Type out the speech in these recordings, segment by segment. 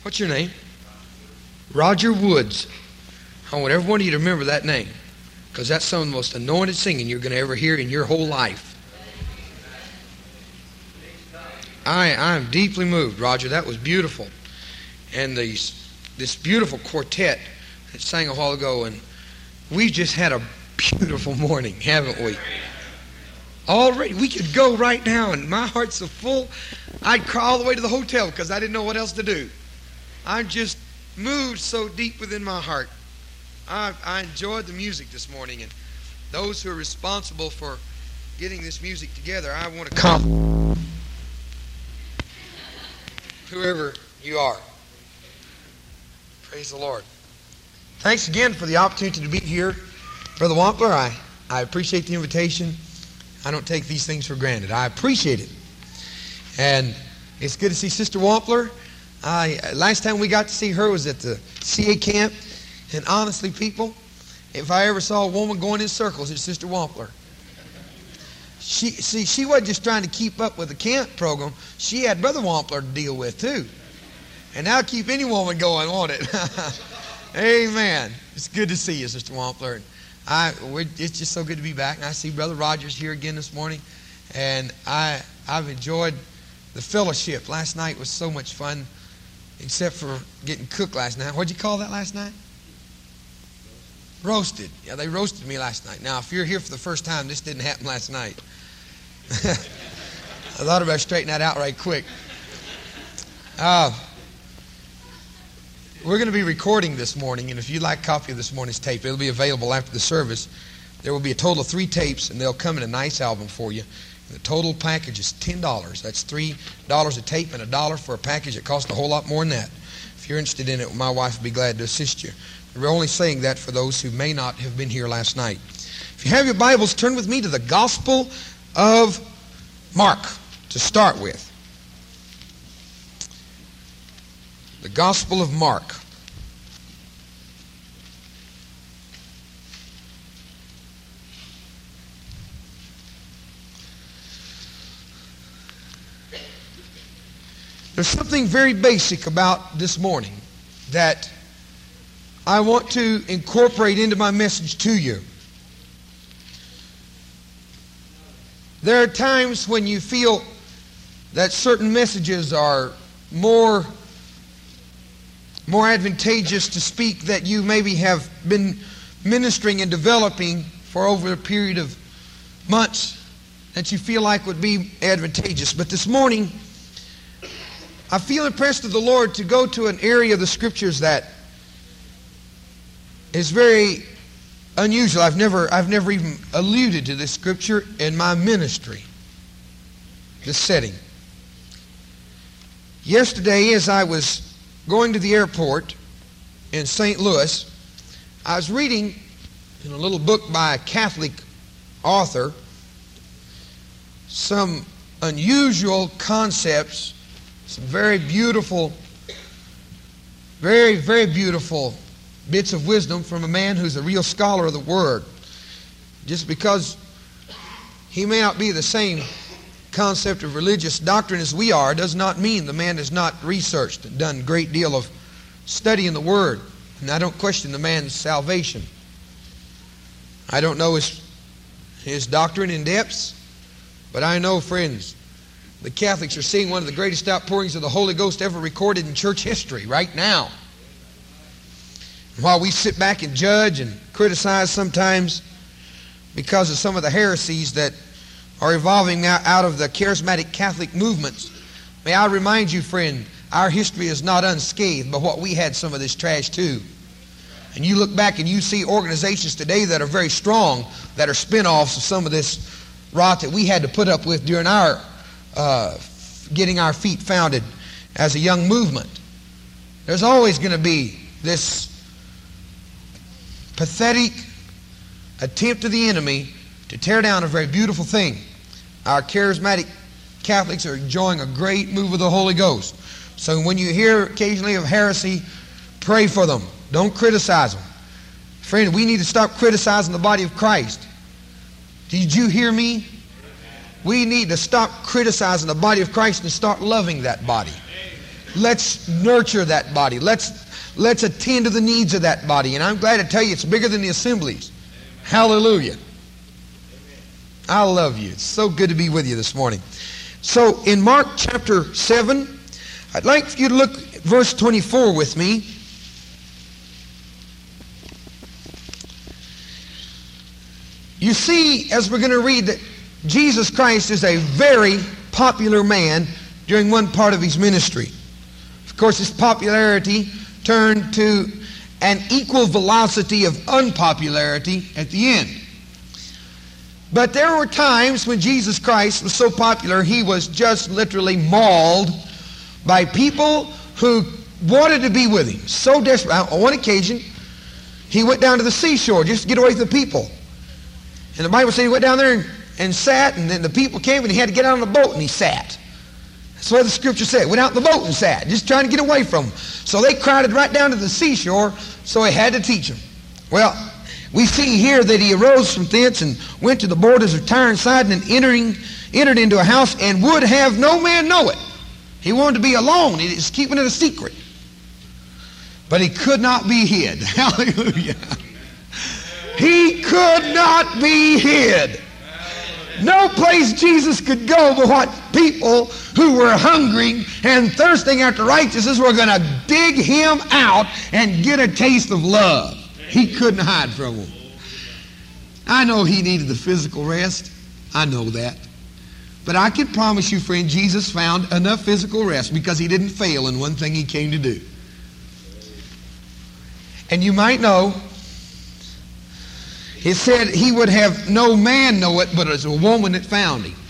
What's your name? Roger Woods. I want every one of you to remember that name, because that's some of the most anointed singing you're going to ever hear in your whole life. I'm deeply moved, Roger. That was beautiful. And this beautiful quartet that sang a while ago, and we just had a beautiful morning, haven't we? Already, we could go right now, and my heart's so full, I'd cry all the way to the hotel because I didn't know what else to do. I'm just moved so deep within my heart. I enjoyed the music this morning, and those who are responsible for getting this music together, I want to compliment whoever you are. Praise the Lord. Thanks again for the opportunity to be here. Brother Wampler, I appreciate the invitation. I don't take these things for granted. I appreciate it. And it's good to see Sister Wampler. Last time we got to see her was at the CA camp. And honestly, people, if I ever saw a woman going in circles, it's Sister Wampler. She wasn't just trying to keep up with the camp program. She had Brother Wampler to deal with, too. And that'll keep any woman going, won't it? Amen. It's good to see you, Sister Wampler. It's just so good to be back. And I see Brother Rogers here again this morning. And I've enjoyed the fellowship. Last night was so much fun, except for getting cooked last night. What'd you call that last night? Roasted. Yeah, they roasted me last night. Now, if you're here for the first time, this didn't happen last night. I thought I better straighten that out right quick. We're going to be recording this morning, and if you'd like a copy of this morning's tape, it'll be available after the service. There will be a total of 3 tapes, and they'll come in a nice album for you. The total package is $10. That's $3 a tape and $1 for a package. It costs a whole lot more than that. If you're interested in it, my wife would be glad to assist you. We're only saying that for those who may not have been here last night. If you have your Bibles, turn with me to the Gospel of Mark to start with. The Gospel of Mark. There's something very basic about this morning that I want to incorporate into my message to you. There are times when you feel that certain messages are more advantageous to speak that you maybe have been ministering and developing for over a period of months that you feel like would be advantageous. But this morning, I feel impressed of the Lord to go to an area of the Scriptures that is very unusual. I've never even alluded to this Scripture in my ministry, this setting. Yesterday, as I was going to the airport in St. Louis, I was reading in a little book by a Catholic author some unusual concepts, some very beautiful, very, very beautiful bits of wisdom from a man who's a real scholar of the Word. Just because he may not be the same concept of religious doctrine as we are does not mean the man has not researched and done a great deal of study in the Word. And I don't question the man's salvation. I don't know his doctrine in depths, but I know, friends, the Catholics are seeing one of the greatest outpourings of the Holy Ghost ever recorded in church history right now. While we sit back and judge and criticize sometimes because of some of the heresies that are evolving now out of the charismatic Catholic movements, may I remind you, friend, our history is not unscathed, but what we had some of this trash too. And you look back and you see organizations today that are very strong, that are spin-offs of some of this rot that we had to put up with during our getting our feet founded as a young movement. There's always going to be this pathetic attempt of the enemy to tear down a very beautiful thing. Our charismatic Catholics are enjoying a great move of the Holy Ghost. So when you hear occasionally of heresy, pray for them. Don't criticize them. Friend, we need to stop criticizing the body of Christ. Did you hear me? We need to stop criticizing the body of Christ and start loving that body. Let's nurture that body. Let's attend to the needs of that body. And I'm glad to tell you it's bigger than the assemblies. Hallelujah. I love you. It's so good to be with you this morning. So in Mark chapter 7, I'd like for you to look at verse 24 with me. You see, as we're going to read, that Jesus Christ is a very popular man during one part of his ministry. Of course, his popularity turned to an equal velocity of unpopularity at the end. But there were times when Jesus Christ was so popular, he was just literally mauled by people who wanted to be with him. So desperate. On one occasion, he went down to the seashore just to get away from the people. And the Bible said he went down there and sat, and then the people came and he had to get out on the boat and he sat. That's what the scripture said. Went out in the boat and sat, just trying to get away from them. So they crowded right down to the seashore, so he had to teach them. Well, we see here that he arose from thence and went to the borders of Tyre and Sidon, and entered into a house and would have no man know it. He wanted to be alone. He was keeping it a secret. But he could not be hid. Hallelujah. He could not be hid. No place Jesus could go but what people who were hungering and thirsting after righteousness were going to dig him out and get a taste of love. He couldn't hide from them. I know he needed the physical rest. I know that. But I can promise you, friend, Jesus found enough physical rest because he didn't fail in one thing he came to do. And you might know, it said he would have no man know it, but it was a woman that found him.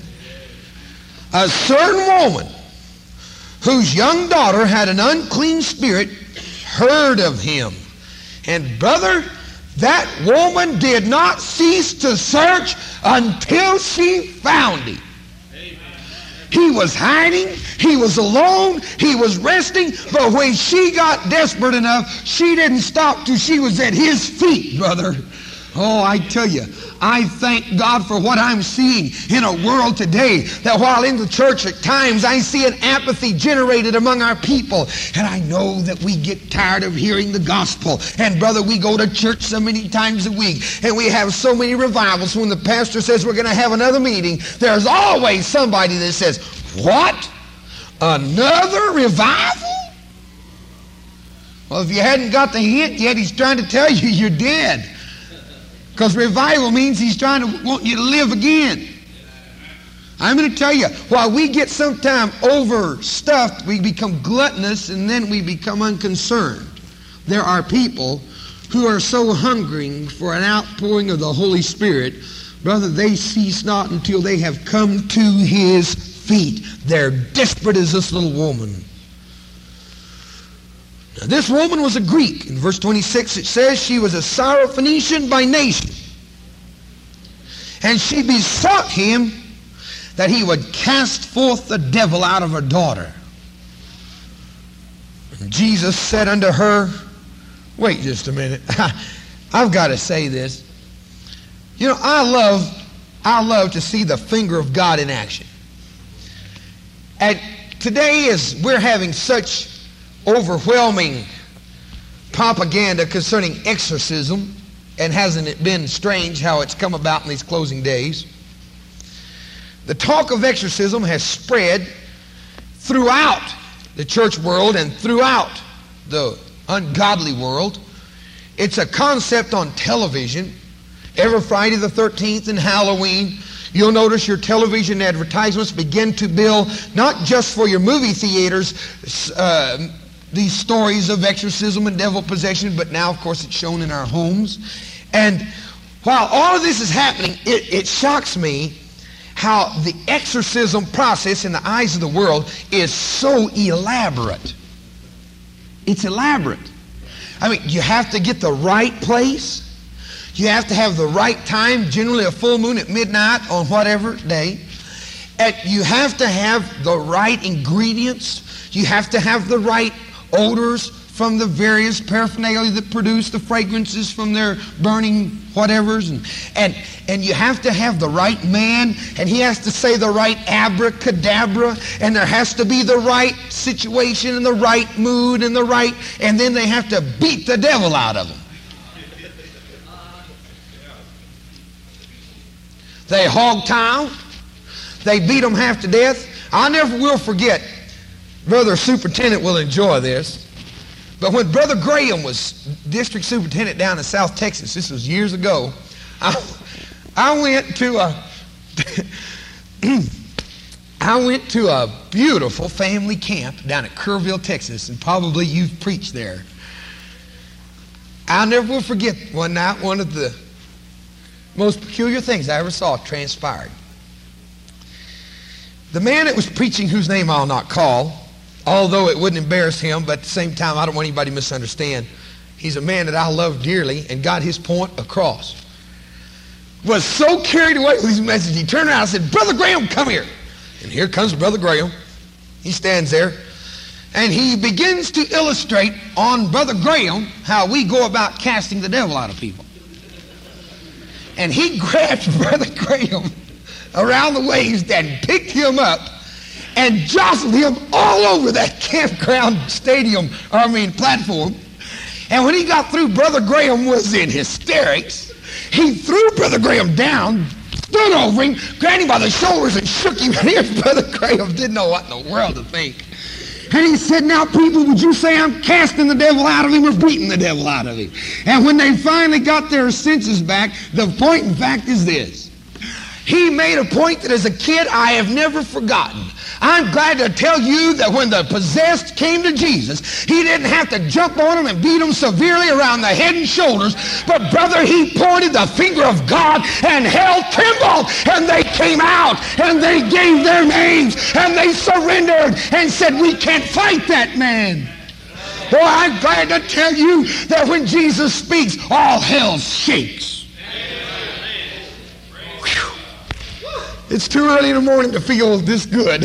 A certain woman whose young daughter had an unclean spirit heard of him. And brother, that woman did not cease to search until she found him. He was hiding, he was alone, he was resting, but when she got desperate enough, she didn't stop till she was at his feet, brother. Oh, I tell you, I thank God for what I'm seeing in a world today, that while in the church at times I see an apathy generated among our people, and I know that we get tired of hearing the gospel. And brother, we go to church so many times a week, and we have so many revivals. When the pastor says we're going to have another meeting, there's always somebody that says, "What? Another revival?" Well, if you hadn't got the hint yet, he's trying to tell you you're dead. Because revival means he's trying to want you to live again. I'm going to tell you, while we get sometimes overstuffed, we become gluttonous and then we become unconcerned. There are people who are so hungering for an outpouring of the Holy Spirit, brother, they cease not until they have come to his feet. They're desperate as this little woman. Now, this woman was a Greek. In verse 26 it says she was a Syrophoenician by nation. And she besought him that he would cast forth the devil out of her daughter. And Jesus said unto her, wait just a minute. I've got to say this. You know, I love to see the finger of God in action. And today, as we're having such overwhelming propaganda concerning exorcism, and hasn't it been strange how it's come about in these closing days? The talk of exorcism has spread throughout the church world and throughout the ungodly world. It's a concept on television. Every Friday the 13th and Halloween, you'll notice your television advertisements begin to bill not just for your movie theaters these stories of exorcism and devil possession, but now, of course, it's shown in our homes. And while all of this is happening, it shocks me how the exorcism process in the eyes of the world is so elaborate. It's elaborate. I mean, you have to get the right place. You have to have the right time, generally a full moon at midnight on whatever day. And you have to have the right ingredients. You have to have the right odors, from the various paraphernalia that produce the fragrances from their burning whatevers. And you have to have the right man, and he has to say the right abracadabra, and there has to be the right situation and the right mood and and then they have to beat the devil out of them. They hog tie, they beat them half to death. I never will forget, Brother Superintendent will enjoy this, but when Brother Graham was district superintendent down in South Texas, this was years ago, I went to a beautiful family camp down at Kerrville, Texas, and probably you've preached there. I never will forget one night, one of the most peculiar things I ever saw transpired. The man that was preaching, whose name I'll not call, although it wouldn't embarrass him, but at the same time I don't want anybody to misunderstand, he's a man that I love dearly and got his point across, was so carried away with his message, he turned around and said, "Brother Graham, come here." And here comes Brother Graham. He stands there, and he begins to illustrate on Brother Graham how we go about casting the devil out of people. And he grabbed Brother Graham around the waist and picked him up and jostled him all over that campground platform. And when he got through, Brother Graham was in hysterics. He threw Brother Graham down, stood over him, grabbed him by the shoulders and shook him. And here's Brother Graham, didn't know what in the world to think. And he said, "Now people, would you say I'm casting the devil out of him or beating the devil out of him?" And when they finally got their senses back, the point in fact is this. He made a point that as a kid I have never forgotten. I'm glad to tell you that when the possessed came to Jesus, he didn't have to jump on them and beat them severely around the head and shoulders, but brother, he pointed the finger of God and hell trembled, and they came out and they gave their names and they surrendered and said, "We can't fight that man." Boy, I'm glad to tell you that when Jesus speaks, all hell shakes. It's too early in the morning to feel this good.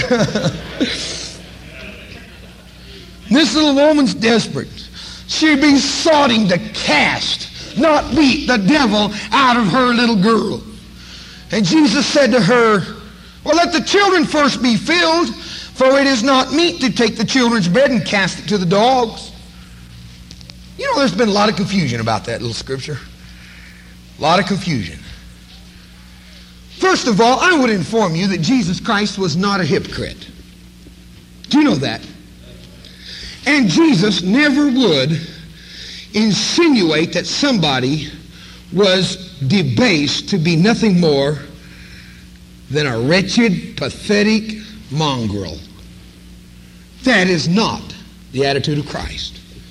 This little woman's desperate. She'd be soughting to cast, not beat the devil out of her little girl. And Jesus said to her, "Well, let the children first be filled, for it is not meet to take the children's bread and cast it to the dogs." You know, there's been a lot of confusion about that little scripture. A lot of confusion. First of all, I would inform you that Jesus Christ was not a hypocrite. Do you know that? And Jesus never would insinuate that somebody was debased to be nothing more than a wretched, pathetic mongrel. That is not the attitude of Christ.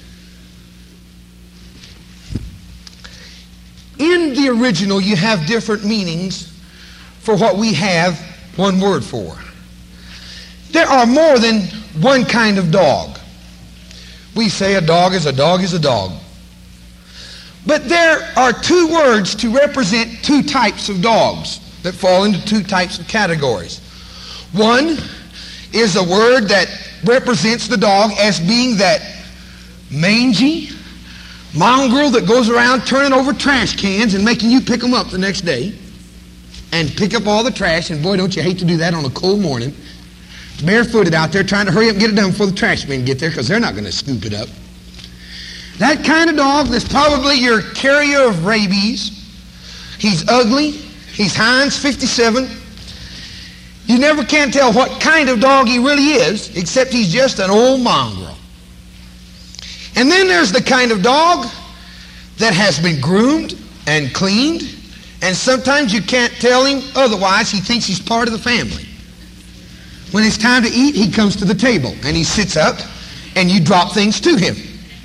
In the original, you have different meanings for what we have one word for. There are more than one kind of dog. We say a dog is a dog is a dog. But there are two words to represent two types of dogs that fall into two types of categories. One is a word that represents the dog as being that mangy mongrel that goes around turning over trash cans and making you pick them up the next day and pick up all the trash, and boy, don't you hate to do that on a cold morning, barefooted out there trying to hurry up and get it done before the trash men get there, because they're not going to scoop it up. That kind of dog that's probably your carrier of rabies. He's ugly. He's Heinz 57. You never can tell what kind of dog he really is, except he's just an old mongrel. And then there's the kind of dog that has been groomed and cleaned, and sometimes you can't tell him otherwise. He thinks he's part of the family. When it's time to eat, he comes to the table and he sits up and you drop things to him.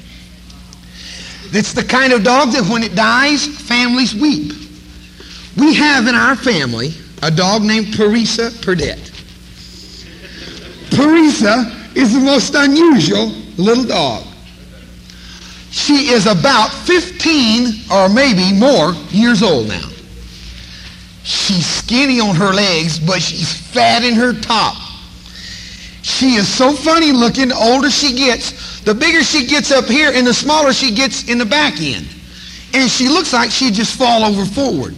It's the kind of dog that when it dies, families weep. We have in our family a dog named Parisa Perdette. Parisa is the most unusual little dog. She is about 15 or maybe more years old now. She's skinny on her legs, but she's fat in her top. She is so funny looking. The older she gets, the bigger she gets up here and the smaller she gets in the back end. And she looks like she'd just fall over forward.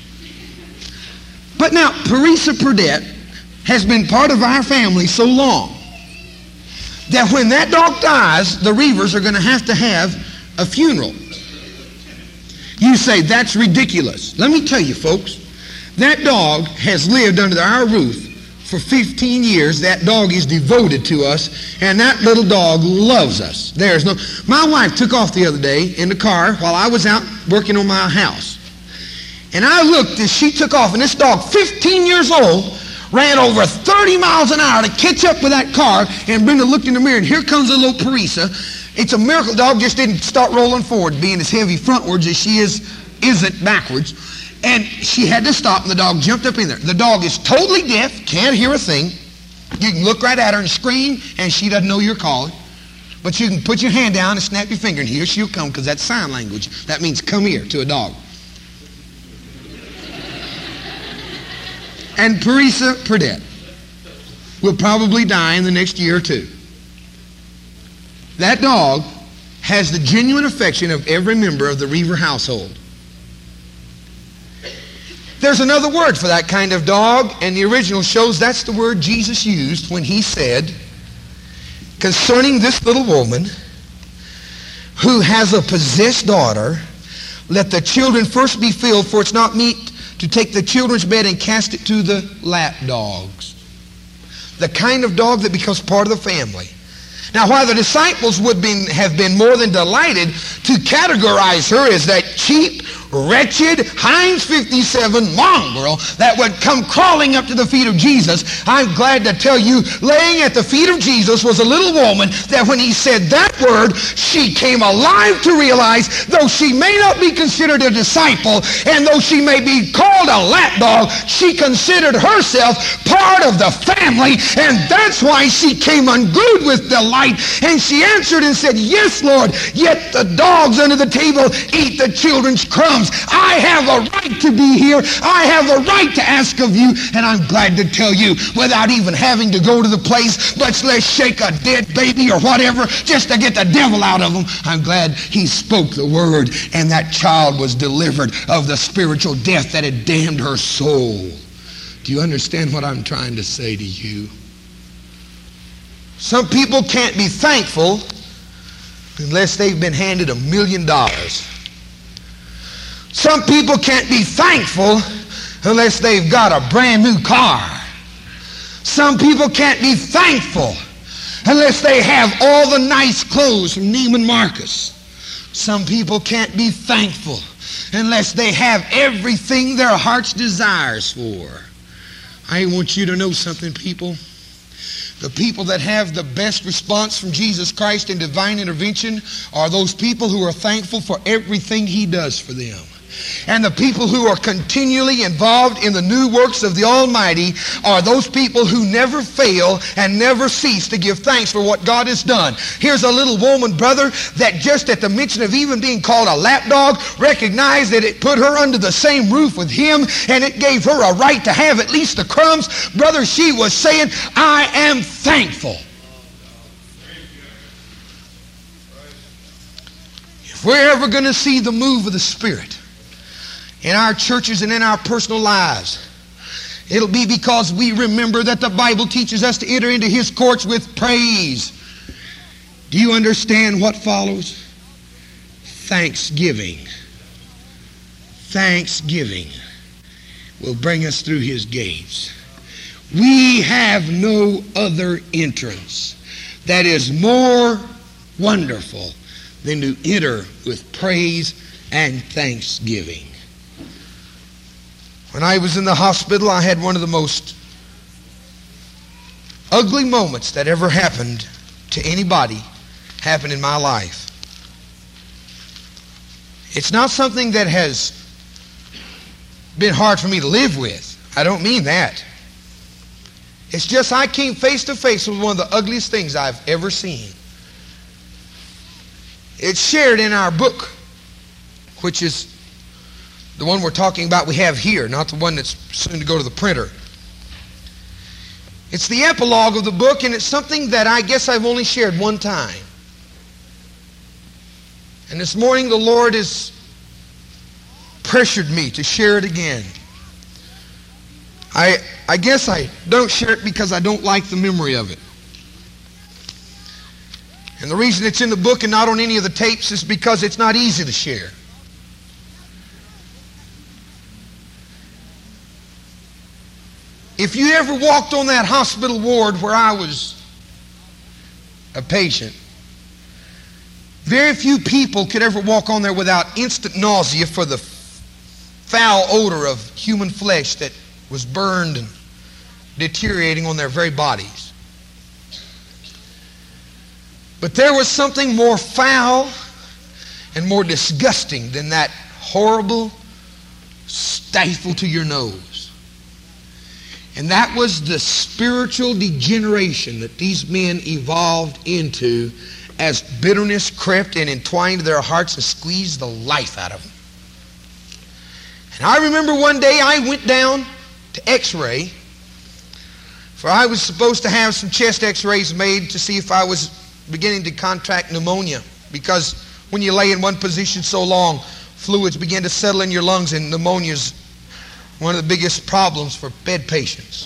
But now, Parisa Purdette has been part of our family so long that when that dog dies, the Reavers are going to have a funeral. You say, that's ridiculous. Let me tell you, folks, that dog has lived under our roof for 15 years. That dog is devoted to us, and that little dog loves us. My wife took off the other day in the car while I was out working on my house. And I looked as she took off, and this dog, 15 years old, ran over 30 miles an hour to catch up with that car. And Brenda looked in the mirror, and here comes the little Parisa. It's a miracle the dog just didn't start rolling forward, being as heavy frontwards as she isn't backwards. And she had to stop, and the dog jumped up in there. The dog is totally deaf, can't hear a thing. You can look right at her and scream, and she doesn't know you're calling. But you can put your hand down and snap your finger, and here she'll come, because that's sign language. That means come here to a dog. And Parisa Purdette will probably die in the next year or two. That dog has the genuine affection of every member of the Reaver household. There's another word for that kind of dog, and the original shows that's the word Jesus used when he said, concerning this little woman who has a possessed daughter, let the children first be filled, for it's not meet to take the children's bed and cast it to the lap dogs. The kind of dog that becomes part of the family. Now, while the disciples have been more than delighted to categorize her as that cheap, wretched Heinz 57 mongrel that would come crawling up to the feet of Jesus, I'm glad to tell you, laying at the feet of Jesus was a little woman that when he said that word, she came alive to realize, though she may not be considered a disciple, and though she may be called a lapdog, she considered herself part of the family, and that's why she came unglued with delight, and she answered and said, yes, Lord, yet the dogs under the table eat the children's crumbs. I have a right to be here. I have a right to ask of you, and I'm glad to tell you, without even having to go to the place, much less shake a dead baby or whatever, just to get the devil out of them, I'm glad he spoke the word, and that child was delivered of the spiritual death that had damned her soul. Do you understand what I'm trying to say to you? Some people can't be thankful unless they've been handed $1 million. Some people can't be thankful unless they've got a brand new car. Some people can't be thankful unless they have all the nice clothes from Neiman Marcus. Some people can't be thankful unless they have everything their heart's desires for. I want you to know something, people. The people that have the best response from Jesus Christ in divine intervention are those people who are thankful for everything he does for them. And the people who are continually involved in the new works of the Almighty are those people who never fail and never cease to give thanks for what God has done. Here's a little woman, brother, that just at the mention of even being called a lapdog, recognized that it put her under the same roof with him, and it gave her a right to have at least the crumbs. Brother, she was saying, I am thankful. If we're ever going to see the move of the Spirit in our churches and in our personal lives, it'll be because we remember that the Bible teaches us to enter into his courts with praise. Do you understand what follows? Thanksgiving. Thanksgiving will bring us through his gates. We have no other entrance that is more wonderful than to enter with praise and thanksgiving. When I was in the hospital, I had one of the most ugly moments that ever happened to anybody happen in my life. It's not something that has been hard for me to live with. I don't mean that. It's just I came face to face with one of the ugliest things I've ever seen. It's shared in our book, which is the one we're talking about we have here, not the one that's soon to go to the printer. It's the epilogue of the book, and it's something that I guess I've only shared one time. And this morning the Lord has pressured me to share it again. I guess I don't share it because I don't like the memory of it. And the reason it's in the book and not on any of the tapes is because it's not easy to share. If you ever walked on that hospital ward where I was a patient, very few people could ever walk on there without instant nausea for the foul odor of human flesh that was burned and deteriorating on their very bodies. But there was something more foul and more disgusting than that horrible stifle to your nose. And that was the spiritual degeneration that these men evolved into as bitterness crept and entwined their hearts and squeezed the life out of them. And I remember one day I went down to X-ray, for I was supposed to have some chest X-rays made to see if I was beginning to contract pneumonia, because when you lay in one position so long, fluids begin to settle in your lungs, and pneumonia is one of the biggest problems for bed patients.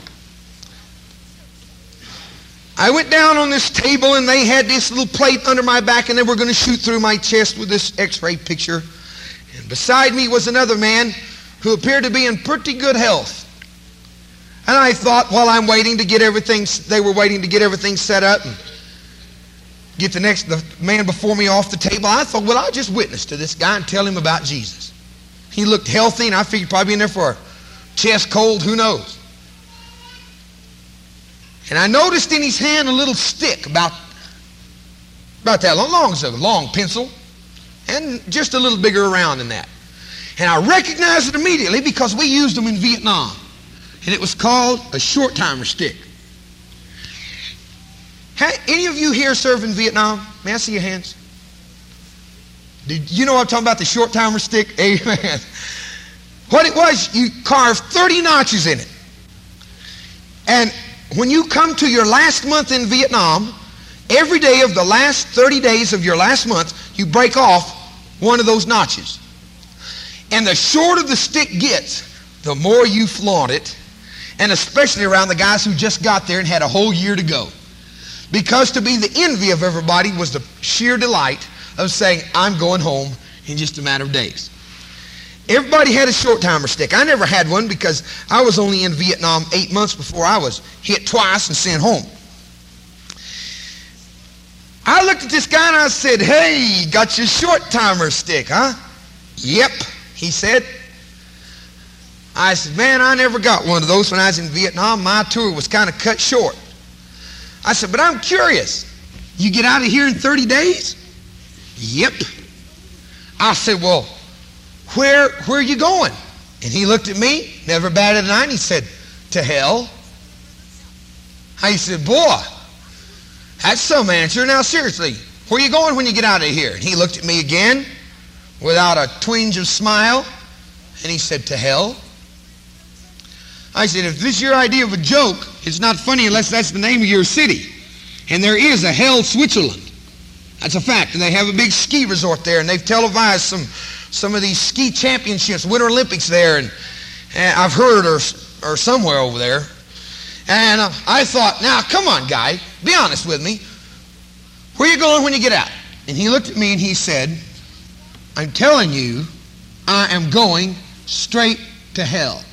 I went down on this table and they had this little plate under my back and they were going to shoot through my chest with this X-ray picture. And beside me was another man who appeared to be in pretty good health. And I thought, while I'm waiting to get everything, they were waiting to get everything set up and get the man before me off the table, I thought, well, I'll just witness to this guy and tell him about Jesus. He looked healthy, and I figured probably in there for a chest cold, who knows. And I noticed in his hand a little stick about that long, as a long pencil, and just a little bigger around than that. And I recognized it immediately because we used them in Vietnam. And it was called a short timer stick. Any of you here serve in Vietnam? May I see your hands? Did you know what I'm talking about, the short timer stick? Amen. What it was, you carved 30 notches in it. And when you come to your last month in Vietnam, every day of the last 30 days of your last month, you break off one of those notches. And the shorter the stick gets, the more you flaunt it, and especially around the guys who just got there and had a whole year to go. Because to be the envy of everybody was the sheer delight of saying, I'm going home in just a matter of days. Everybody had a short timer stick. I never had one because I was only in Vietnam 8 months before I was hit twice and sent home. I looked at this guy and I said, hey, got your short timer stick, huh? Yep, he said. I said, man, I never got one of those when I was in Vietnam. My tour was kind of cut short. I said, but I'm curious. You get out of here in 30 days? Yep. I said, well, where are you going? And he looked at me, never batted an eye, and he said, to hell. I said, boy, that's some answer. Now, seriously, where are you going when you get out of here? And he looked at me again without a twinge of smile, and he said, to hell. I said, if this is your idea of a joke, it's not funny unless that's the name of your city. And there is a Hell, Switzerland. That's a fact. And they have a big ski resort there, and they've televised some of these ski championships, Winter Olympics there, and I've heard or somewhere over there. And I thought, now, come on, guy, be honest with me. Where are you going when you get out? And he looked at me and he said, I'm telling you, I am going straight to hell.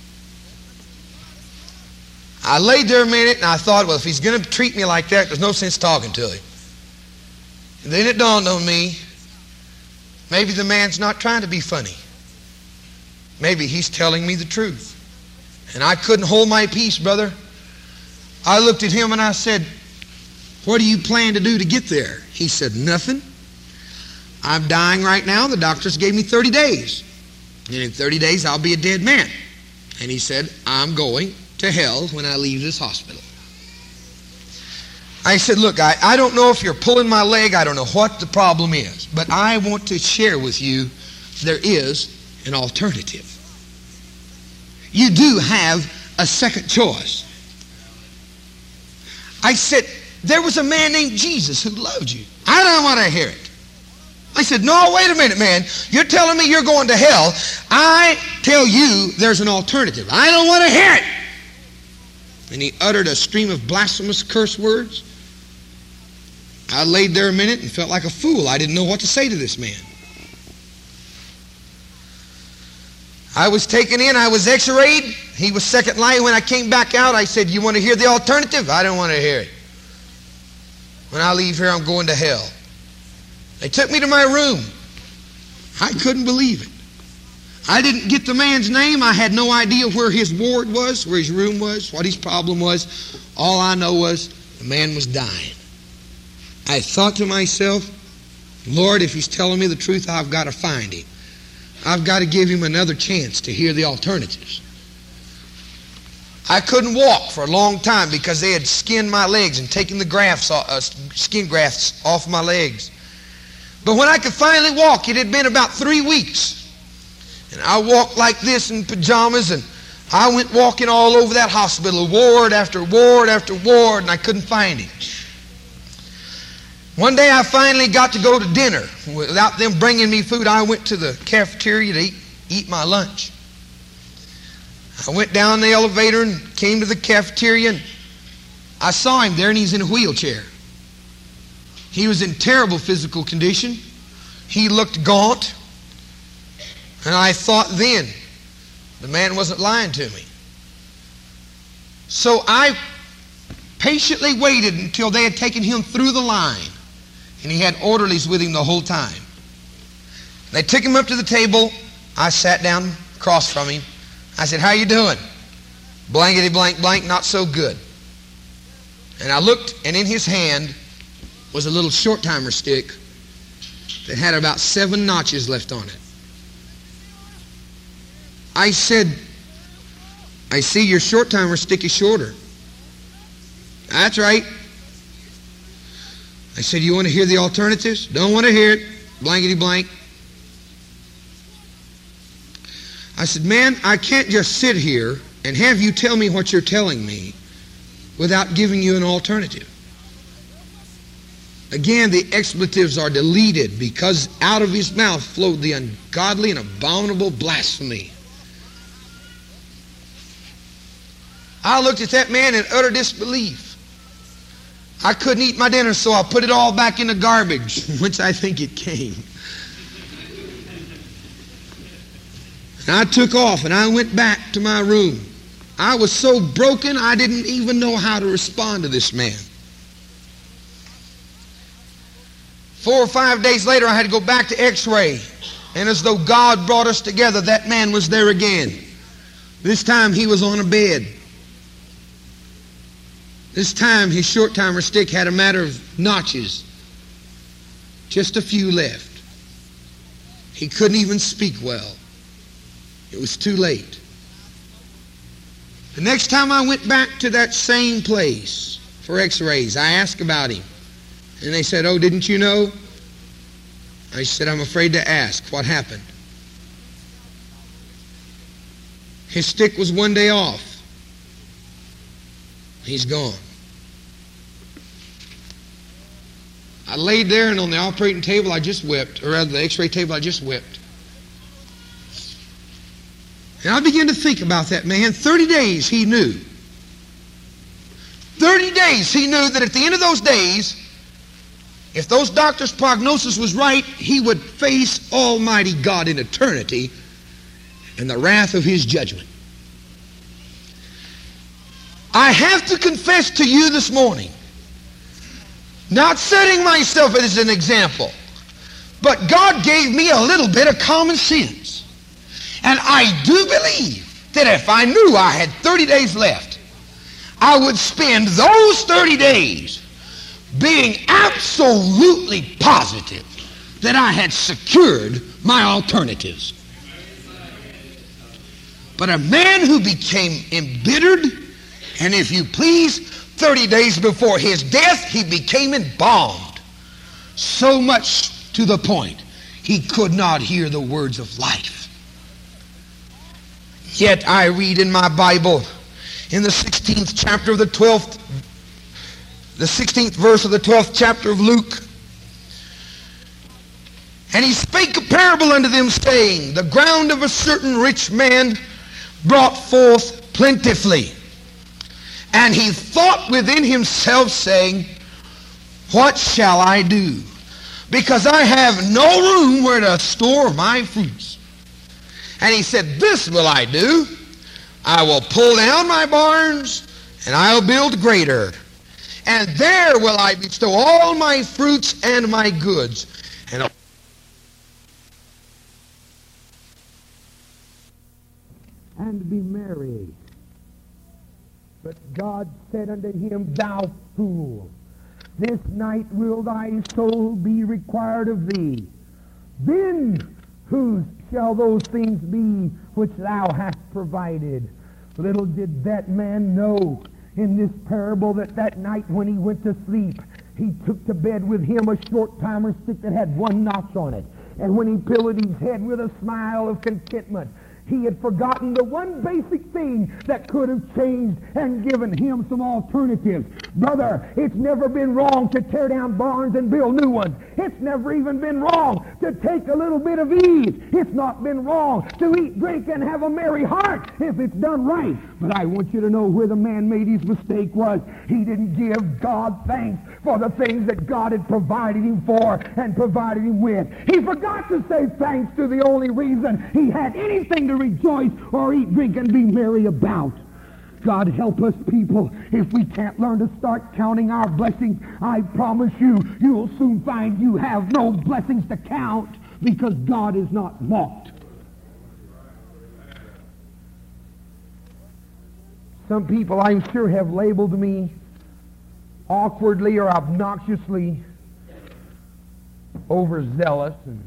I laid there a minute and I thought, well, if he's going to treat me like that, there's no sense talking to him. And then it dawned on me, maybe the man's not trying to be funny. Maybe he's telling me the truth. And I couldn't hold my peace, brother. I looked at him and I said, what do you plan to do to get there? He said, nothing. I'm dying right now. The doctors gave me 30 days. And in 30 days, I'll be a dead man. And he said, I'm going to hell when I leave this hospital. I said, look, I don't know if you're pulling my leg. I don't know what the problem is. But I want to share with you there is an alternative. You do have a second choice. I said, there was a man named Jesus who loved you. I don't want to hear it. I said, no, wait a minute, man. You're telling me you're going to hell. I tell you there's an alternative. I don't want to hear it. And he uttered a stream of blasphemous curse words. I laid there a minute and felt like a fool. I didn't know what to say to this man. I was taken in. I was x-rayed. He was second line. When I came back out, I said, you want to hear the alternative? I don't want to hear it. When I leave here, I'm going to hell. They took me to my room. I couldn't believe it. I didn't get the man's name. I had no idea where his ward was, where his room was, what his problem was. All I know was the man was dying. I thought to myself, Lord, if he's telling me the truth, I've got to find him. I've got to give him another chance to hear the alternatives. I couldn't walk for a long time because they had skinned my legs and taken the skin grafts off my legs. But when I could finally walk, it had been about 3 weeks. And I walked like this in pajamas, and I went walking all over that hospital, ward after ward after ward, and I couldn't find him. One day I finally got to go to dinner. Without them bringing me food, I went to the cafeteria to eat my lunch. I went down the elevator and came to the cafeteria, and I saw him there, and he's in a wheelchair. He was in terrible physical condition. He looked gaunt. And I thought then, the man wasn't lying to me. So I patiently waited until they had taken him through the line. And he had orderlies with him the whole time. They took him up to the table. I sat down across from him. I said, how you doing? Blankety blank blank, not so good. And I looked, and in his hand was a little short-timer stick that had about 7 notches left on it. I said, I see your short-timer stick is shorter. That's right. I said, you want to hear the alternatives? Don't want to hear it. Blankety blank. I said, man, I can't just sit here and have you tell me what you're telling me without giving you an alternative. Again, the expletives are deleted because out of his mouth flowed the ungodly and abominable blasphemy. I looked at that man in utter disbelief. I couldn't eat my dinner, so I put it all back in the garbage, which I think it came. And I took off and I went back to my room. I was so broken I didn't even know how to respond to this man. 4 or 5 days later, I had to go back to x-ray. And as though God brought us together, that man was there again. This time he was on a bed. This time his short-timer stick had a matter of notches. Just a few left. He couldn't even speak well. It was too late. The next time I went back to that same place for x-rays, I asked about him. And they said, oh, didn't you know? I said, I'm afraid to ask. What happened? His stick was 1 day off. He's gone. I laid there, and on the operating table I just wept, or rather the x-ray table I just wept. And I began to think about that man. 30 days he knew. 30 days he knew that at the end of those days, if those doctors' prognosis was right, he would face Almighty God in eternity and the wrath of His judgment. I have to confess to you this morning, not setting myself as an example, but God gave me a little bit of common sense. And I do believe that if I knew I had 30 days left, I would spend those 30 days being absolutely positive that I had secured my alternatives. But a man who became embittered, and if you please, 30 days before his death, he became embalmed. So much to the point he could not hear the words of life. Yet I read in my Bible, in the 16th chapter of the 16th verse of the 12th chapter of Luke, And he spake a parable unto them, saying, The ground of a certain rich man brought forth plentifully. And he thought within himself, saying, What shall I do? Because I have no room where to store my fruits. And he said, This will I do. I will pull down my barns, and I'll build greater. And there will I bestow all my fruits and my goods. And be merry. But God said unto him, Thou fool, this night will thy soul be required of thee. Then whose shall those things be which thou hast provided? Little did that man know in this parable that night when he went to sleep, he took to bed with him a short-timer stick that had one notch on it. And when he pillowed his head with a smile of contentment, he had forgotten the one basic thing that could have changed and given him some alternatives. Brother, it's never been wrong to tear down barns and build new ones. It's never even been wrong to take a little bit of ease. It's not been wrong to eat, drink, and have a merry heart if it's done right. But I want you to know where the man made his mistake was. He didn't give God thanks for the things that God had provided him for and provided him with. He forgot to say thanks to the only reason he had anything to rejoice or eat, drink, and be merry about. God help us, people. If we can't learn to start counting our blessings, I promise you, you'll soon find you have no blessings to count, because God is not mocked. Some people, I'm sure, have labeled me awkwardly or obnoxiously overzealous. And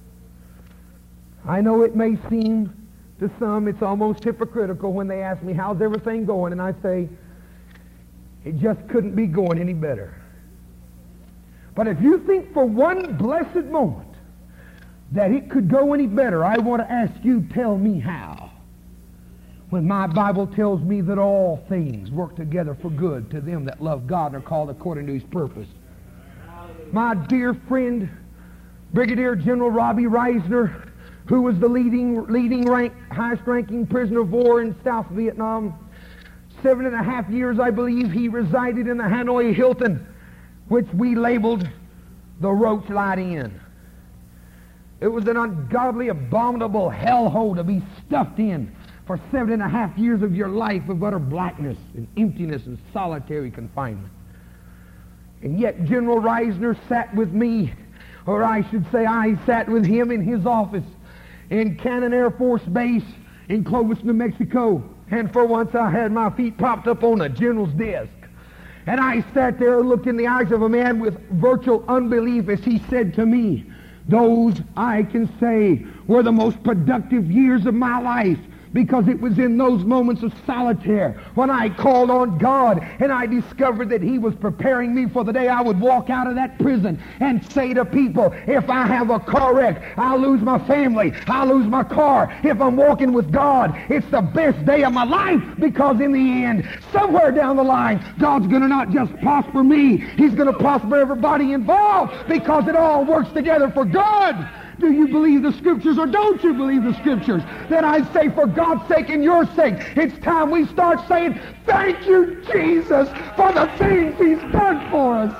I know it may seem to some it's almost hypocritical when they ask me, how's everything going? And I say, it just couldn't be going any better. But if you think for one blessed moment that it could go any better, I want to ask you, tell me how. When my Bible tells me that all things work together for good to them that love God and are called according to his purpose. My dear friend, Brigadier General Robbie Reisner, who was the highest ranking prisoner of war in South Vietnam. 7.5 years, I believe, he resided in the Hanoi Hilton, which we labeled the Roach Light Inn. It was an ungodly, abominable hellhole to be stuffed in for 7.5 years of your life of utter blackness and emptiness and solitary confinement. And yet General Reisner sat with me, or I should say I sat with him in his office in Cannon Air Force Base in Clovis, New Mexico. And for once I had my feet propped up on a general's desk. And I sat there and looked in the eyes of a man with virtual unbelief as he said to me, those, I can say, were the most productive years of my life. Because it was in those moments of solitaire when I called on God and I discovered that he was preparing me for the day I would walk out of that prison and say to people, if I have a car wreck, I'll lose my family, I'll lose my car. If I'm walking with God, it's the best day of my life, because in the end, somewhere down the line, God's going to not just prosper me, he's going to prosper everybody involved, because it all works together for good. Do you believe the Scriptures or don't you believe the Scriptures? Then I say, for God's sake and your sake, it's time we start saying, thank you, Jesus, for the things he's done for us.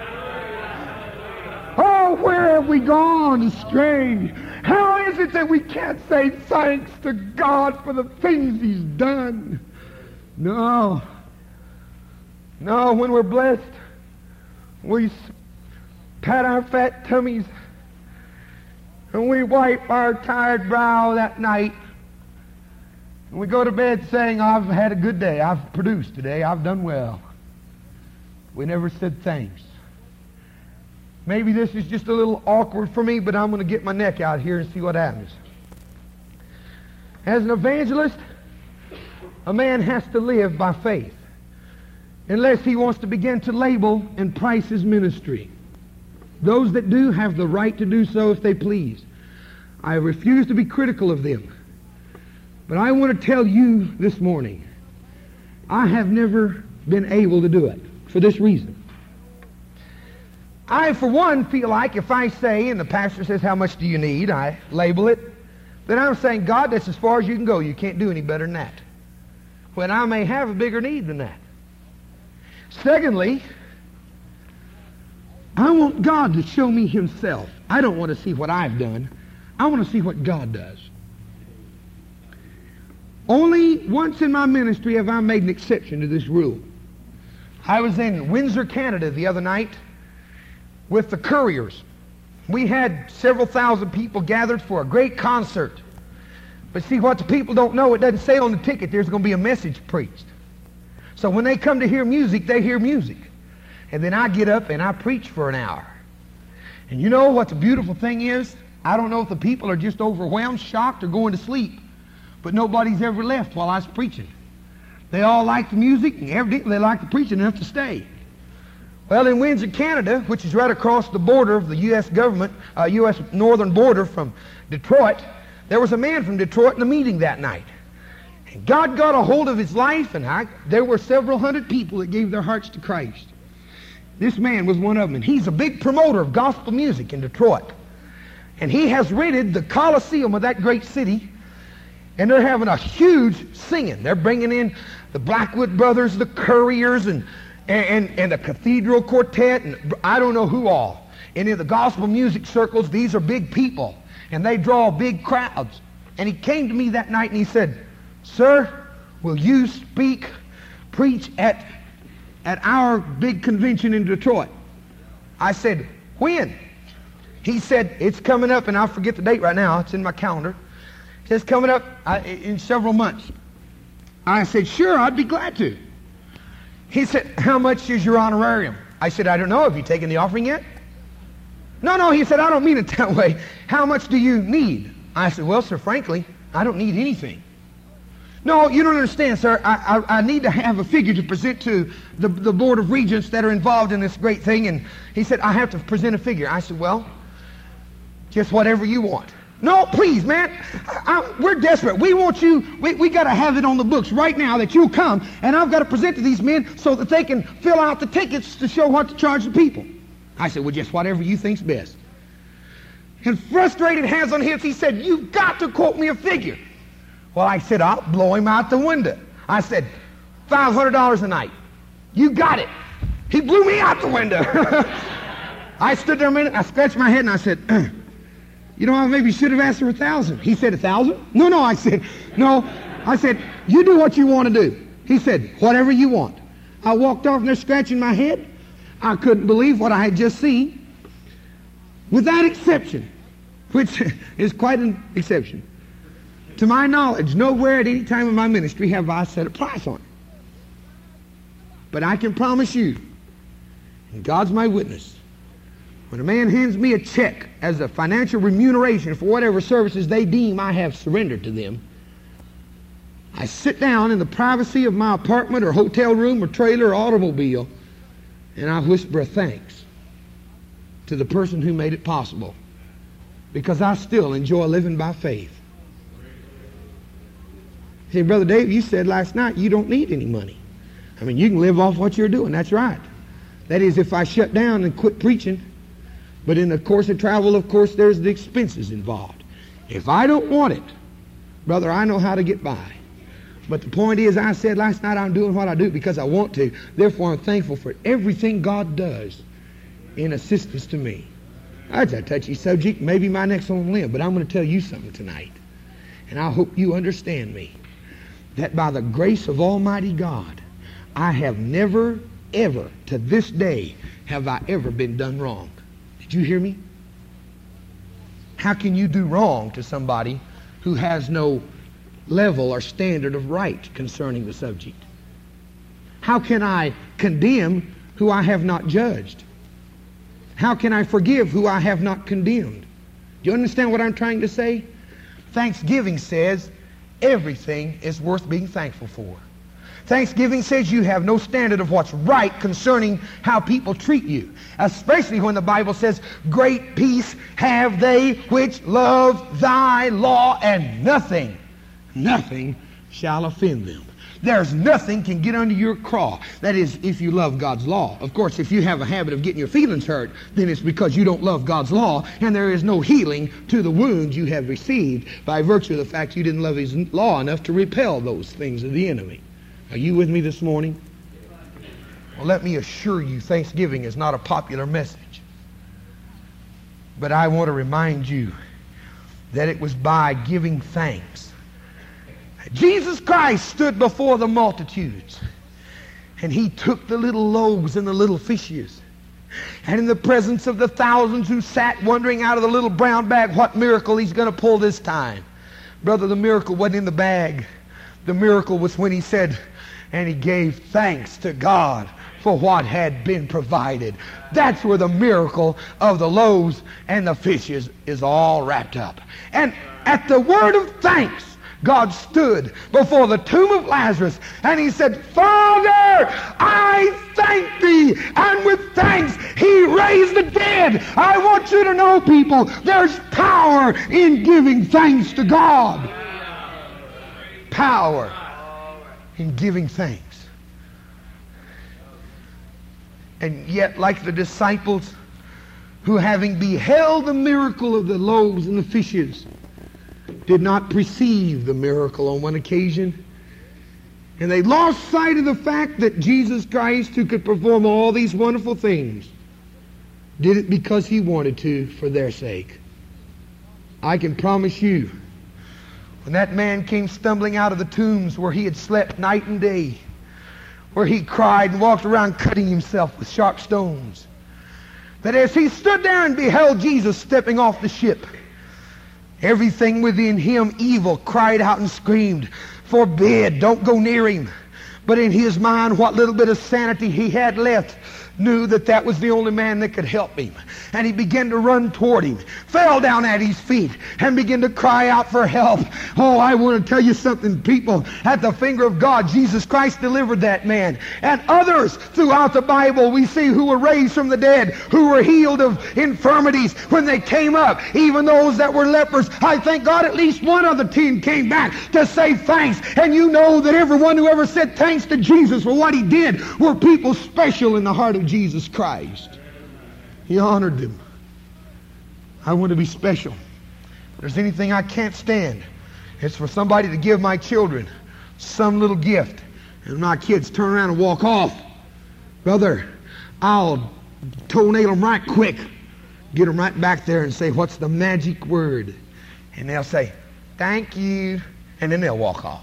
Oh, where have we gone astray? How is it that we can't say thanks to God for the things he's done? No, when we're blessed, we pat our fat tummies and we wipe our tired brow that night. And we go to bed saying, I've had a good day. I've produced today. I've done well. We never said thanks. Maybe this is just a little awkward for me, but I'm going to get my neck out here and see what happens. As an evangelist, a man has to live by faith, unless he wants to begin to label and price his ministry. Those that do have the right to do so if they please. I refuse to be critical of them. But I want to tell you this morning, I have never been able to do it for this reason. I, for one, feel like if I say, and the pastor says, how much do you need? I label it. Then I'm saying, God, that's as far as you can go. You can't do any better than that. When I may have a bigger need than that. Secondly, I want God to show me himself. I don't want to see what I've done. I want to see what God does. Only once in my ministry have I made an exception to this rule. I was in Windsor, Canada the other night with the Couriers. We had several thousand people gathered for a great concert. But see, what the people don't know, it doesn't say on the ticket there's going to be a message preached. So when they come to hear music, they hear music. And then I get up and I preach for an hour. And you know what the beautiful thing is? I don't know if the people are just overwhelmed, shocked, or going to sleep. But nobody's ever left while I was preaching. They all like the music, and evidently they like the preaching enough to stay. Well, in Windsor, Canada, which is right across the border of the U.S. government, U.S. northern border from Detroit, there was a man from Detroit in a meeting that night. And God got a hold of his life, and there were several hundred people that gave their hearts to Christ. This man was one of them, and he's a big promoter of gospel music in Detroit. And he has rented the Coliseum of that great city, and they're having a huge singing. They're bringing in the Blackwood Brothers, the Couriers, and the Cathedral Quartet, and I don't know who all. And in the gospel music circles, these are big people, and they draw big crowds. And he came to me that night and he said, "Sir, will you preach at our big convention in Detroit?" I said, "When?" He said, "It's coming up," and I'll forget the date right now. It's in my calendar. It's coming up in several months. I said, "Sure, I'd be glad to." He said, "How much is your honorarium?" I said, "I don't know. Have you taken the offering yet?" No, he said, "I don't mean it that way. How much do you need?" I said, "Well, sir, frankly, I don't need anything." "No, you don't understand, sir. I need to have a figure to present to the Board of Regents that are involved in this great thing." And he said, "I have to present a figure." I said, "Well, just whatever you want." "No, please, man. We're desperate. We want you. We got to have it on the books right now that you'll come, and I've got to present to these men so that they can fill out the tickets to show what to charge the people." I said, "Well, just whatever you think's best." And frustrated, hands on hips, he said, "You've got to quote me a figure." Well, I said, "I'll blow him out the window." I said, $500 a night. "You got it." He blew me out the window. I stood there a minute, I scratched my head, and I said, "You know, I maybe should have asked for 1,000. He said, "1,000? No, I said, "No." I said, "You do what you want to do." He said, "Whatever you want." I walked off there scratching my head. I couldn't believe what I had just seen. With that exception, which is quite an exception, to my knowledge, nowhere at any time in my ministry have I set a price on it. But I can promise you, and God's my witness, when a man hands me a check as a financial remuneration for whatever services they deem I have surrendered to them, I sit down in the privacy of my apartment or hotel room or trailer or automobile, and I whisper a thanks to the person who made it possible, because I still enjoy living by faith. Say, "Brother Dave, you said last night you don't need any money. I mean, you can live off what you're doing." That's right. That is, if I shut down and quit preaching. But in the course of travel, of course, there's the expenses involved. If I don't want it, brother, I know how to get by. But the point is, I said last night, I'm doing what I do because I want to. Therefore, I'm thankful for everything God does in assistance to me. That's a touchy subject, maybe my next on limb, but I'm going to tell you something tonight. And I hope you understand me. That by the grace of Almighty God, I have never, ever, to this day, have I ever been done wrong. Did you hear me? How can you do wrong to somebody who has no level or standard of right concerning the subject? How can I condemn who I have not judged? How can I forgive who I have not condemned? Do you understand what I'm trying to say? Thanksgiving says everything is worth being thankful for. Thanksgiving says you have no standard of what's right concerning how people treat you, especially when the Bible says, "Great peace have they which love thy law, and nothing shall offend them." There's nothing can get under your craw. That is, if you love God's law. Of course, if you have a habit of getting your feelings hurt, then it's because you don't love God's law, and there is no healing to the wounds you have received by virtue of the fact you didn't love His law enough to repel those things of the enemy. Are you with me this morning? Well, let me assure you, Thanksgiving is not a popular message. But I want to remind you that it was by giving thanks. Jesus Christ stood before the multitudes, and He took the little loaves and the little fishes, and in the presence of the thousands who sat wondering out of the little brown bag what miracle He's going to pull this time. Brother, the miracle wasn't in the bag. The miracle was when He said, and He gave thanks to God for what had been provided. That's where the miracle of the loaves and the fishes is all wrapped up. And at the word of thanks, God stood before the tomb of Lazarus and He said, Father, I thank Thee. And with thanks, He raised the dead. I want you to know, people, there's power in giving thanks to God. Power in giving thanks. And yet, like the disciples who, having beheld the miracle of the loaves and the fishes, did not perceive the miracle on one occasion, and they lost sight of the fact that Jesus Christ, who could perform all these wonderful things, did it because He wanted to for their sake. I can promise you, when that man came stumbling out of the tombs where he had slept night and day, where he cried and walked around cutting himself with sharp stones, that as he stood there and beheld Jesus stepping off the ship, everything within him, evil, cried out and screamed, forbid, don't go near him. But in his mind, what little bit of sanity he had left knew that that was the only man that could help him. And he began to run toward him, fell down at his feet, and began to cry out for help. Oh, I want to tell you something, people. At the finger of God, Jesus Christ delivered that man. And others throughout the Bible we see who were raised from the dead, who were healed of infirmities when they came up. Even those that were lepers, I thank God at least one of the team came back to say thanks. And you know that everyone who ever said thanks to Jesus for what He did were people special in the heart of Jesus Christ. He honored them. I want to be special. If there's anything I can't stand, it's for somebody to give my children some little gift and my kids turn around and walk off. Brother, I'll toenail them right quick, get them right back there and say, what's the magic word? And they'll say, thank you, and then they'll walk off.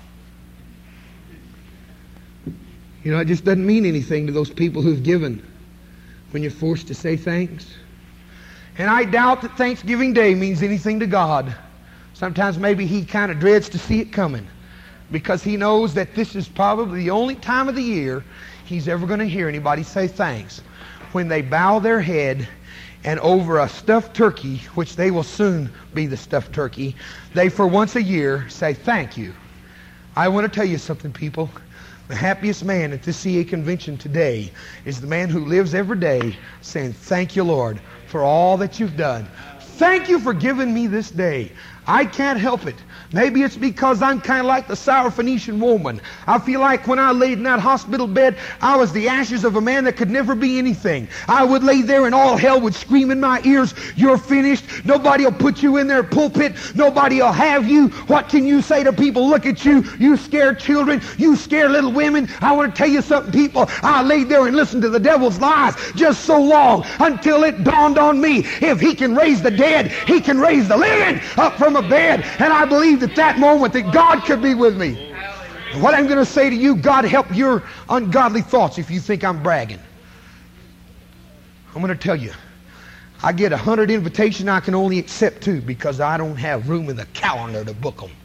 You know, it just doesn't mean anything to those people who've given when you're forced to say thanks. And I doubt that Thanksgiving Day means anything to God. Sometimes maybe He kind of dreads to see it coming, because He knows that this is probably the only time of the year He's ever going to hear anybody say thanks, when they bow their head and over a stuffed turkey, which they will soon be the stuffed turkey, they for once a year say thank you. I want to tell you something, people. The happiest man at this CA convention today is the man who lives every day saying, thank you, Lord, for all that you've done. Thank you for giving me this day. I can't help it. Maybe it's because I'm kind of like the Syrophoenician woman. I feel like when I laid in that hospital bed, I was the ashes of a man that could never be anything. I would lay there and all hell would scream in my ears, you're finished. Nobody will put you in their pulpit. Nobody will have you. What can you say to people? Look at you. You scare children. You scare little women. I want to tell you something, people. I laid there and listened to the devil's lies just so long until it dawned on me. If he can raise the dead, he can raise the living up from a bed. And I believed at that moment that God could be with me. And what I'm going to say to you, God help your ungodly thoughts if you think I'm bragging. I'm going to tell you, I get 100 invitations, I can only accept 2 because I don't have room in the calendar to book them.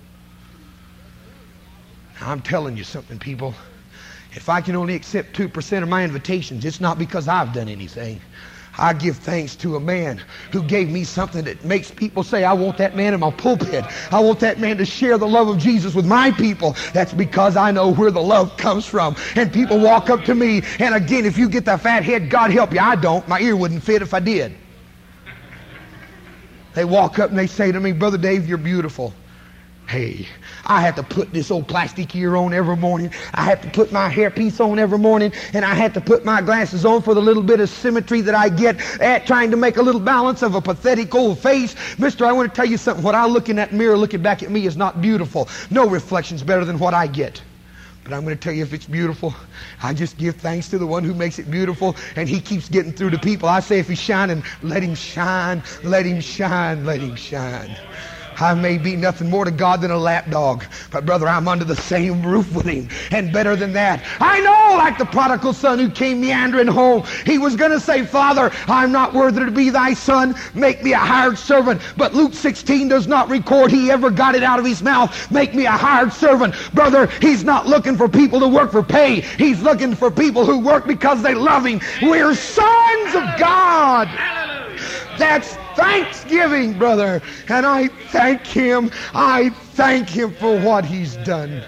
Now, I'm telling you something, people. If I can only accept 2% of my invitations, it's not because I've done anything. I give thanks to a man who gave me something that makes people say, I want that man in my pulpit. I want that man to share the love of Jesus with my people. That's because I know where the love comes from. And people walk up to me, and again, if you get the fat head, God help you. I don't. My ear wouldn't fit if I did. They walk up and they say to me, Brother Dave, you're beautiful. Hey, I have to put this old plastic ear on every morning. I have to put my hairpiece on every morning. And I have to put my glasses on for the little bit of symmetry that I get at trying to make a little balance of a pathetic old face. Mister, I want to tell you something. What I look in that mirror looking back at me is not beautiful. No reflection's better than what I get. But I'm going to tell you, if it's beautiful, I just give thanks to the one who makes it beautiful, and he keeps getting through to people. I say if he's shining, let him shine, let him shine, let him shine. I may be nothing more to God than a lapdog, but brother, I'm under the same roof with him, and better than that. I know, like the prodigal son who came meandering home, he was going to say, Father, I'm not worthy to be thy son, make me a hired servant. But Luke 16 does not record he ever got it out of his mouth, make me a hired servant. Brother, he's not looking for people to work for pay. He's looking for people who work because they love him. We're sons of God. That's thanksgiving, brother. And I thank him. I thank him for what he's done.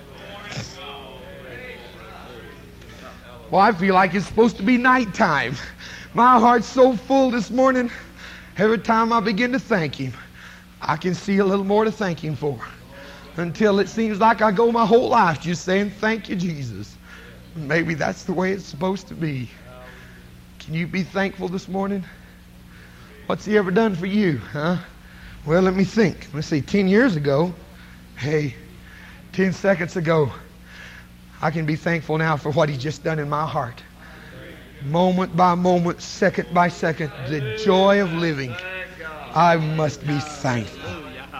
Well, I feel like it's supposed to be nighttime. My heart's so full this morning. Every time I begin to thank him, I can see a little more to thank him for. Until it seems like I go my whole life just saying, thank you, Jesus. Maybe that's the way it's supposed to be. Can you be thankful this morning? What's he ever done for you, huh? Well, let me think. Let's see, 10 years ago, 10 seconds ago, I can be thankful now for what he's just done in my heart. Moment by moment, second by second, the joy of living. I must be thankful.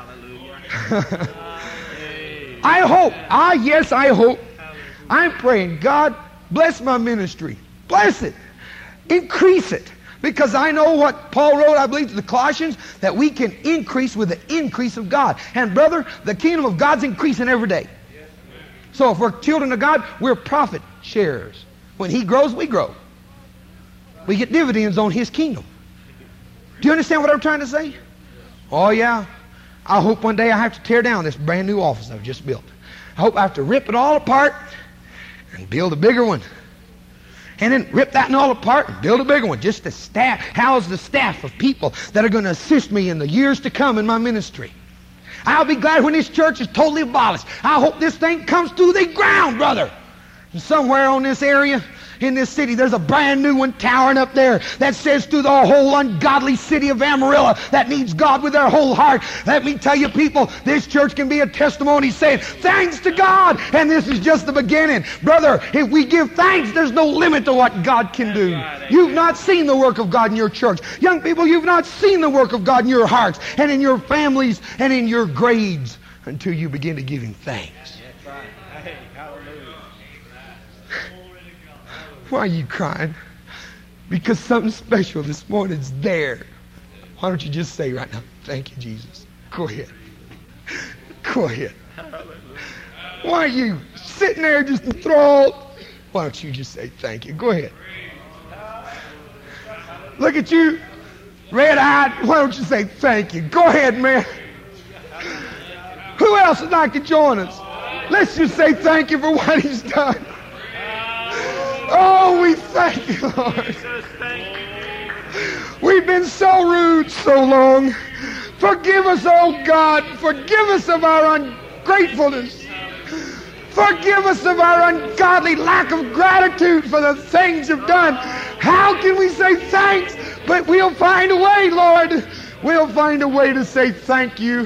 I hope, yes, I hope. I'm praying, God, bless my ministry. Bless it. Increase it. Because I know what Paul wrote, I believe, to the Colossians, that we can increase with the increase of God. And brother, the kingdom of God's increasing every day. So if we're children of God, we're profit sharers. When he grows, we grow. We get dividends on his kingdom. Do you understand what I'm trying to say? Oh yeah. I hope one day I have to tear down this brand new office I've just built. I hope I have to rip it all apart and build a bigger one. And then rip that all apart and build a bigger one. Just to house the staff of people that are going to assist me in the years to come in my ministry. I'll be glad when this church is totally abolished. I hope this thing comes to the ground, brother. And somewhere on this area, in this city, there's a brand new one towering up there that says to the whole ungodly city of Amarillo that needs God with their whole heart. Let me tell you, people, this church can be a testimony saying, thanks to God, and this is just the beginning. Brother, if we give thanks, there's no limit to what God can do. You've not seen the work of God in your church. Young people, you've not seen the work of God in your hearts and in your families and in your grades until you begin to give him thanks. Why are you crying? Because something special this morning's there. Why don't you just say right now, thank you, Jesus. Go ahead. Go ahead. Why are you sitting there just enthralled? Why don't you just say thank you? Go ahead. Look at you, red-eyed. Why don't you say thank you? Go ahead, man. Who else would like to join us? Let's just say thank you for what he's done. Oh, we thank you, Lord. We've been so rude so long. Forgive us, oh God. Forgive us of our ungratefulness. Forgive us of our ungodly lack of gratitude for the things you've done. How can we say thanks? But we'll find a way, Lord. We'll find a way to say thank you.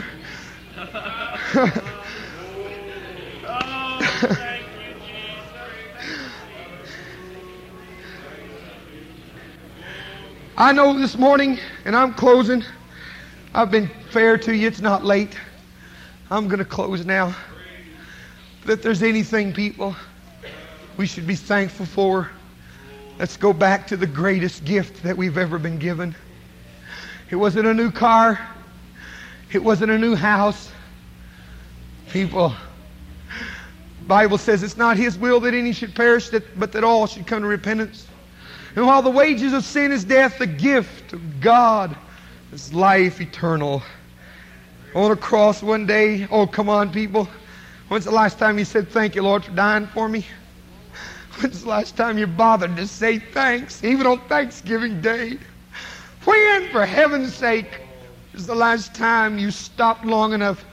I know this morning, and I'm closing. I've been fair to you. It's not late. I'm going to close now. But if there's anything, people, we should be thankful for, let's go back to the greatest gift that we've ever been given. It wasn't a new car. It wasn't a new house. People, the Bible says it's not his will that any should perish, but that all should come to repentance. And while the wages of sin is death, the gift of God is life eternal. On a cross one day, oh, come on, people. When's the last time you said, thank you, Lord, for dying for me? When's the last time you bothered to say thanks, even on Thanksgiving Day? When, for heaven's sake, is the last time you stopped long enough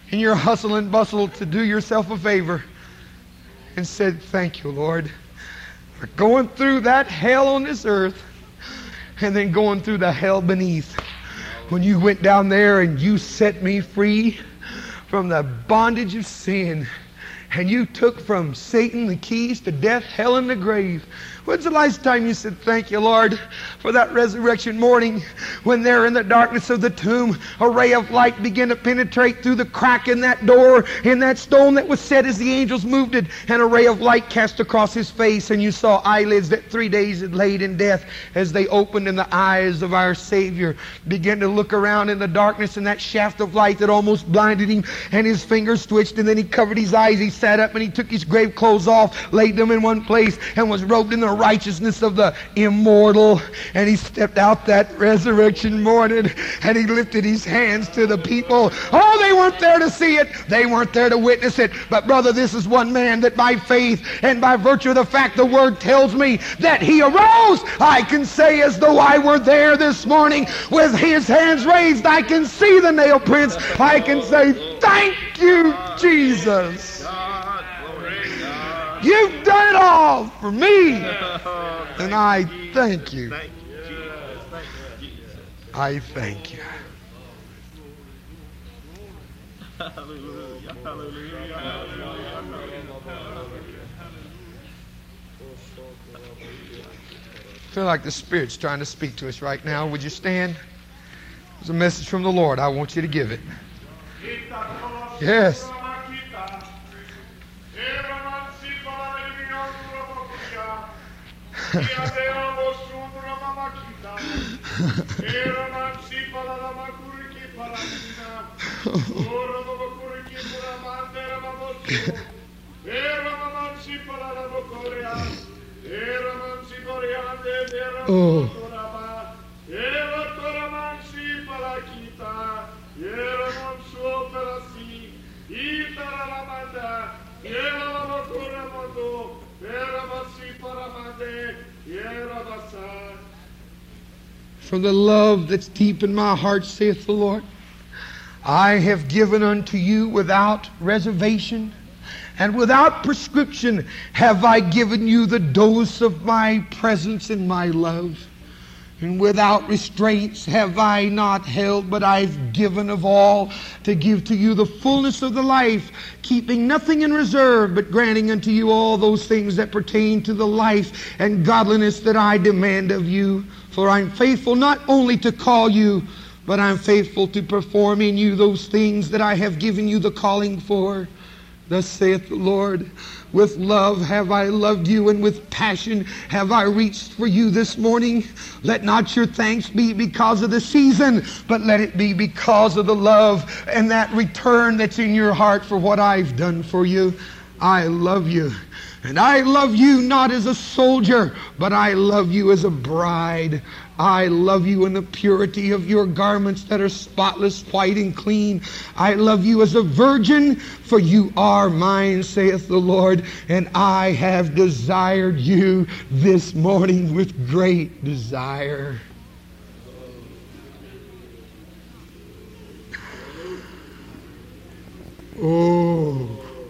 in your hustle and bustle to do yourself a favor and said, thank you, Lord, for going through that hell on this earth and then going through the hell beneath. When you went down there and you set me free from the bondage of sin, and you took from Satan the keys to death, hell, and the grave. When's the last time you said, thank you, Lord, for that resurrection morning when there in the darkness of the tomb, a ray of light began to penetrate through the crack in that door, in that stone that was set as the angels moved it, and a ray of light cast across his face, and you saw eyelids that 3 days had laid in death as they opened, and the eyes of our Savior began to look around in the darkness, and that shaft of light that almost blinded him, and his fingers twitched, and then he covered his eyes, he sat up, and he took his grave clothes off, laid them in one place, and was robed in the righteousness of the immortal. And he stepped out that resurrection morning, and he lifted his hands to the people. Oh, they weren't there to see it. They weren't there to witness it. But brother, this is one man that by faith and by virtue of the fact the Word tells me that he arose, I can say as though I were there this morning with his hands raised. I can see the nail prints. I can say, thank you, Jesus. You've done it all for me, and I thank you. I thank you. I feel like the Spirit's trying to speak to us right now. Would you stand? There's a message from the Lord. I want you to give it. Yes. Oh. From the love that's deep in my heart, saith the Lord, I have given unto you without reservation and without prescription have I given you the dose of my presence and my love. And without restraints have I not held, but I've given of all to give to you the fullness of the life, keeping nothing in reserve, but granting unto you all those things that pertain to the life and godliness that I demand of you. For I'm faithful not only to call you, but I'm faithful to perform in you those things that I have given you the calling for. Thus saith the Lord, with love have I loved you, and with passion have I reached for you this morning. Let not your thanks be because of the season, but let it be because of the love and that return that's in your heart for what I've done for you. I love you. And I love you not as a soldier, but I love you as a bride. I love you in the purity of your garments that are spotless, white, and clean. I love you as a virgin, for you are mine, saith the Lord, and I have desired you this morning with great desire. Oh.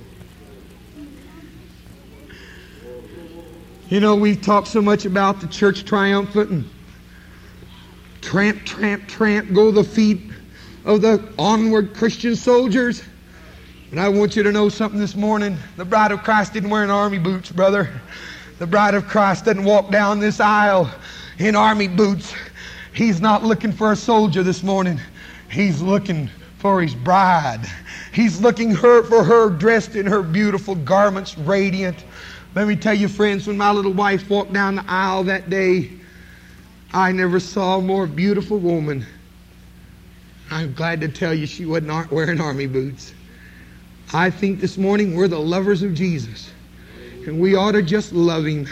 You know, we've talked so much about the church triumphant and tramp, tramp, tramp, go the feet of the onward Christian soldiers. And I want you to know something this morning. The bride of Christ didn't wear army boots, brother. The bride of Christ doesn't walk down this aisle in army boots. He's not looking for a soldier this morning. He's looking for his bride. He's looking for her dressed in her beautiful garments, radiant. Let me tell you, friends, when my little wife walked down the aisle that day, I never saw a more beautiful woman. I'm glad to tell you she wasn't wearing army boots. I think this morning we're the lovers of Jesus, and we ought to just love Him.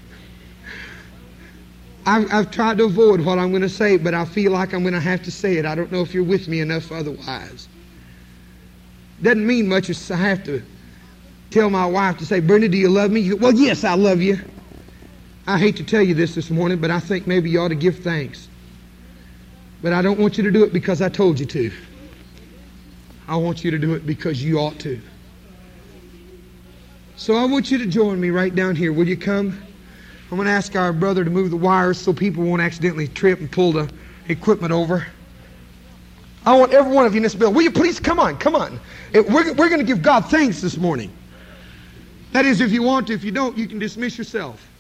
I've tried to avoid what I'm going to say, but I feel like I'm going to have to say it. I don't know if you're with me enough otherwise. Doesn't mean much if I have to tell my wife to say, Brenda, do you love me? You go, well, yes, I love you. I hate to tell you this morning, but I think maybe you ought to give thanks. But I don't want you to do it because I told you to. I want you to do it because you ought to. So I want you to join me right down here. Will you come? I'm going to ask our brother to move the wires so people won't accidentally trip and pull the equipment over. I want every one of you in this building. Will you please come on, come on. We're going to give God thanks this morning. That is, if you want to. If you don't, you can dismiss yourself.